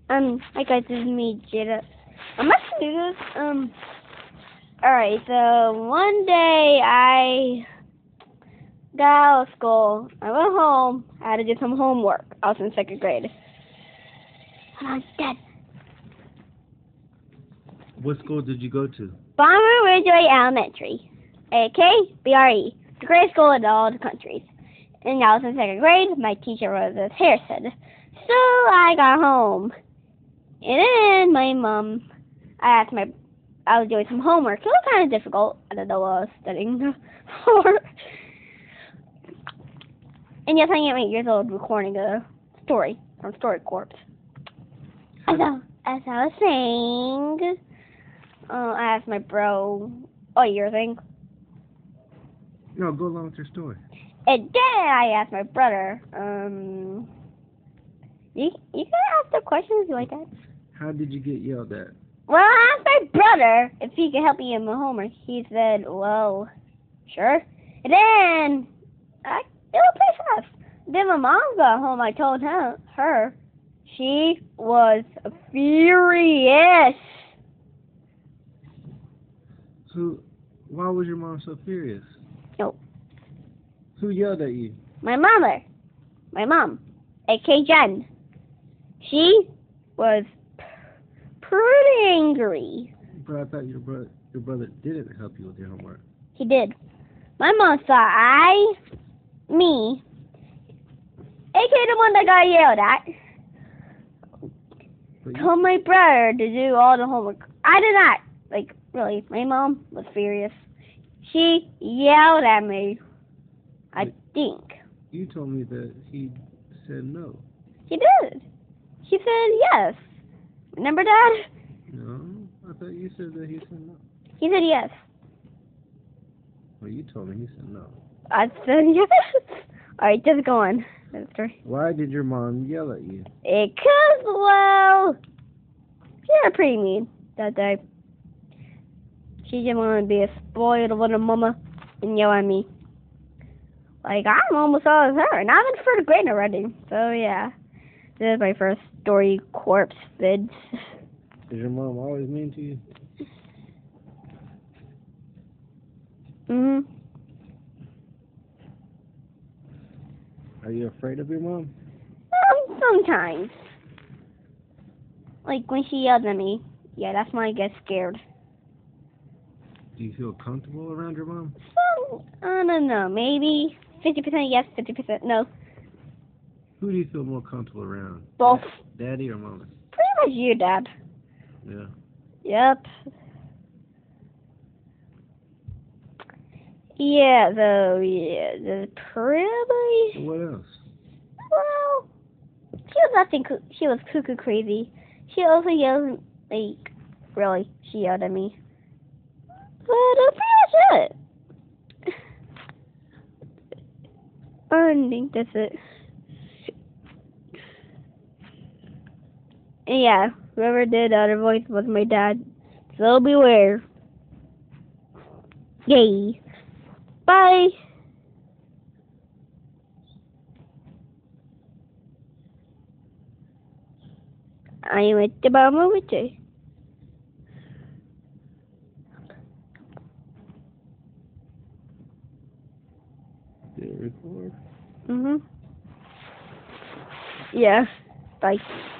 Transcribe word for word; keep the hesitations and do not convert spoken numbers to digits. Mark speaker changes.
Speaker 1: Um, hi guys, this is me, Jada. I'm actually do this. Um, alright, so one day I got out of school. I went home. I had to do some homework. I was in second grade. And I was dead.
Speaker 2: What school did you go to?
Speaker 1: Bomber Ridgeway Elementary, aka B R E, the greatest school in all the countries. And I was in second grade. My teacher was at Harrison. So I got home. And then my mom, I asked my, I was doing some homework. It was kind of difficult. I don't know what I was studying for. And yes, I am eight years old recording a story from Story Corps. As I, as I was saying, uh, I asked my bro, oh, your thing?
Speaker 2: No, go along with your story.
Speaker 1: And then I asked my brother, um, you, you can ask the questions like that.
Speaker 2: How did you get yelled at?
Speaker 1: Well, I asked my brother if he could help me in my homework. He said, well, sure. And then, I, it was pretty fast. Then my mom got home. I told her, her she was furious.
Speaker 2: Who, why was your mom so furious?
Speaker 1: No.
Speaker 2: Who yelled at you?
Speaker 1: My mother. My mom. A K Jen. She was pretty angry.
Speaker 2: But I thought your brother, your brother didn't help you with your homework.
Speaker 1: He did. My mom thought I, me, A K the one that got yelled at,
Speaker 2: But you,
Speaker 1: told my brother to do all the homework. I did not. Like, really, my mom was furious. She yelled at me. I think.
Speaker 2: you told me that he said no.
Speaker 1: She did. She said yes. Remember that?
Speaker 2: No, I thought you said that he said no.
Speaker 1: He said yes.
Speaker 2: Well, you told me he said no.
Speaker 1: I said yes. Alright, just go on.
Speaker 2: Why did your mom yell at you?
Speaker 1: Because, well, she had pretty mean that day. She didn't want to be a spoiled little mama and yell at me. Like, I'm almost all as her, and I'm in third grade already. So, yeah. This is my first Story Corps vid.
Speaker 2: Is your mom always mean to you?
Speaker 1: Mm-hmm.
Speaker 2: Are you afraid of your mom?
Speaker 1: Um, sometimes. Like, when she yells at me. Yeah, that's when I get scared.
Speaker 2: Do you feel comfortable around your mom?
Speaker 1: Some, I don't know, maybe fifty percent yes, fifty percent no.
Speaker 2: Who do you feel more comfortable around?
Speaker 1: Both.
Speaker 2: Daddy or mama?
Speaker 1: Pretty much you, Dad.
Speaker 2: Yeah.
Speaker 1: Yep. Yeah, though, yeah, the probably.
Speaker 2: What else?
Speaker 1: Well, she was acting, coo- she was cuckoo crazy. She also yelled, like, really, she yelled at me. But that's pretty much it. I think that's it. And yeah, whoever did the other voice was my dad. So beware. Yay. Bye. I am at the bottom of it too.
Speaker 2: Did it record?
Speaker 1: Mhm. Yeah. Bye.